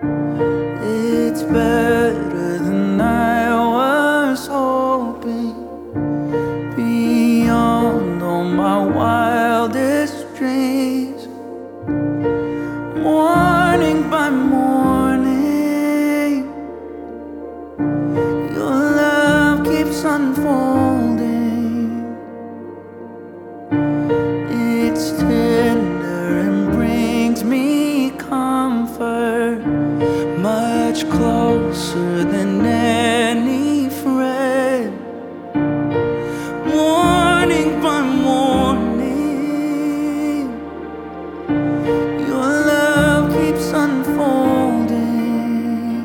It's better than I was hoping, beyond all my wildest dreams. Morning by morning, your love keeps unfolding. It's tender and brings me comfort, much closer than any friend. Morning by morning, your love keeps unfolding.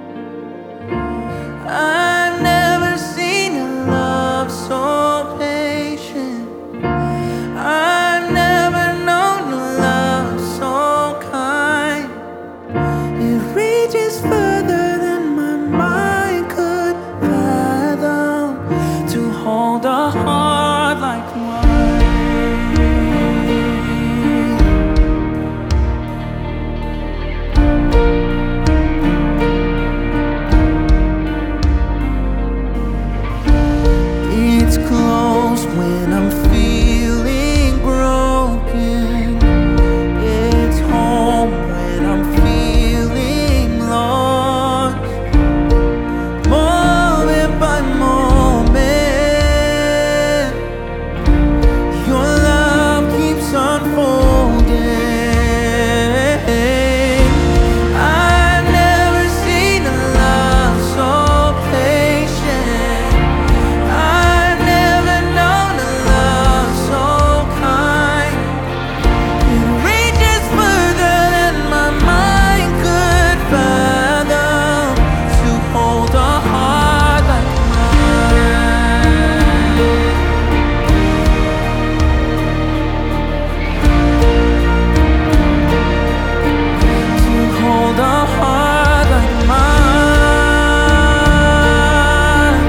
I've never seen a love so patient. I've never known a love so kind. It reaches further than my mind could fathom, to hold a heart like mine. It's close when I'm feeling broken. It's home when I'm feeling lost. Moment by moment, your love keeps unfolding. I've never seen a love so patient. I've never known a love so kind. It reaches further than my mind could fathom, to hold a heart like mine. To hold a heart like mine.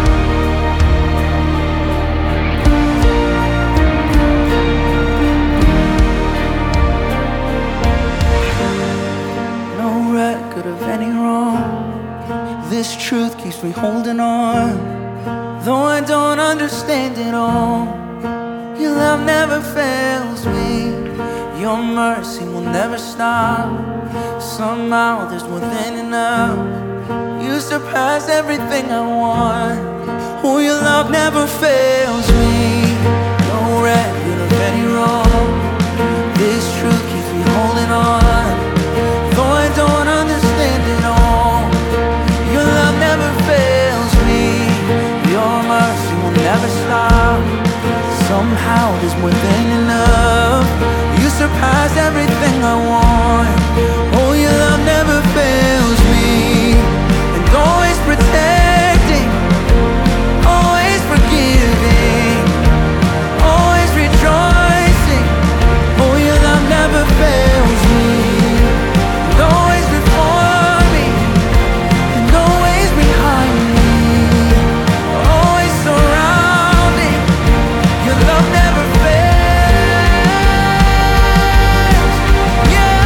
No record of any wrong. This truth keeps me holding on, though I don't understand it all. Your love never fails me. Your mercy will never stop. Somehow there's more than enough. You surpass everything I want. Oh, your love never fails me. No record of any wrong. This truth keeps me holding on, though I don't understand it all. Your love never fails me. Your mercy will never stop. Somehow there's more than enough. You surpass everything I want. Oh, your love never fails me. And always protecting, always forgiving, always rejoicing. Oh, your love never fails me. And always before me, and always behind me, always surrounding. Your love never fails. Yeah.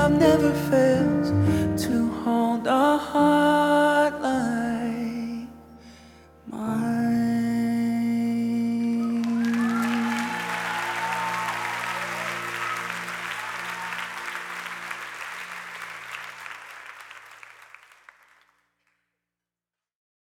love never fails.